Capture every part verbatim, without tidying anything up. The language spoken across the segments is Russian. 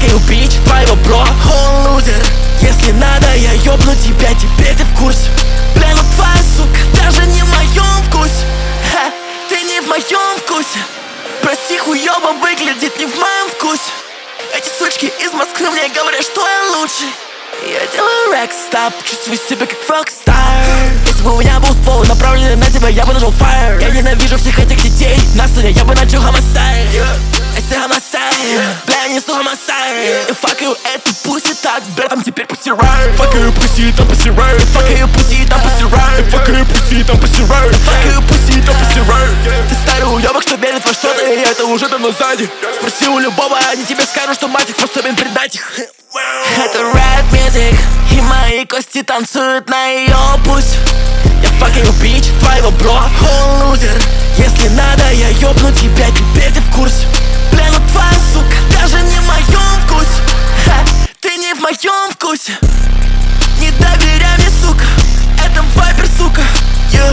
факаю бич твоего бро. Он лузер. Если надо, я ёбну тебя, теперь ты в курсе. Бля, ну твоя сука даже не в моем вкусе. Ха, ты не в моем вкусе. Прости, хуёво выглядит не в моем вкусе. Эти сучки из Москвы мне говорят, что я лучший. Я делаю рекстап, чувствую себя как рокстар. Если бы у меня был ствол направленный на тебя, я бы нажал fire. Я ненавижу всех этих детей, на сцене я бы начал homicide. Если homicide, бля, я несу homicide. И факаю эту пуси так, бля, там теперь пусти райд. Факаю пуси, там пусти райд. Факаю пуси, там пусти райд. Факаю пуси, там пусти райд. Факаю пуси, там пусти райд. Ты старый уёбок, что верит во что-то, и это уже давно сзади. Спроси у любого, они тебе скажут, что мать их способен предать их. Это рэп-мьюзик, и мои кости танцуют на ее путь. Я факаю бич твоего бро. Он лузер. Если надо, я ёбну тебя, теперь ты в курсе. Бля, ну твоя сука даже не в моем вкусе. Ха, ты не в моем вкусе. Не доверяй мне, сука, это вайпер, сука. Yeah.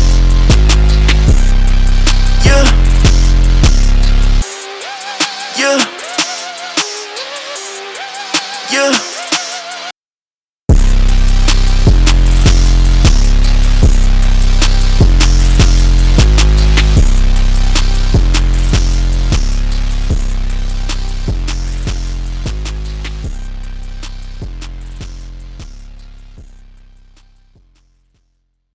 Yeah. Yeah. Yeah.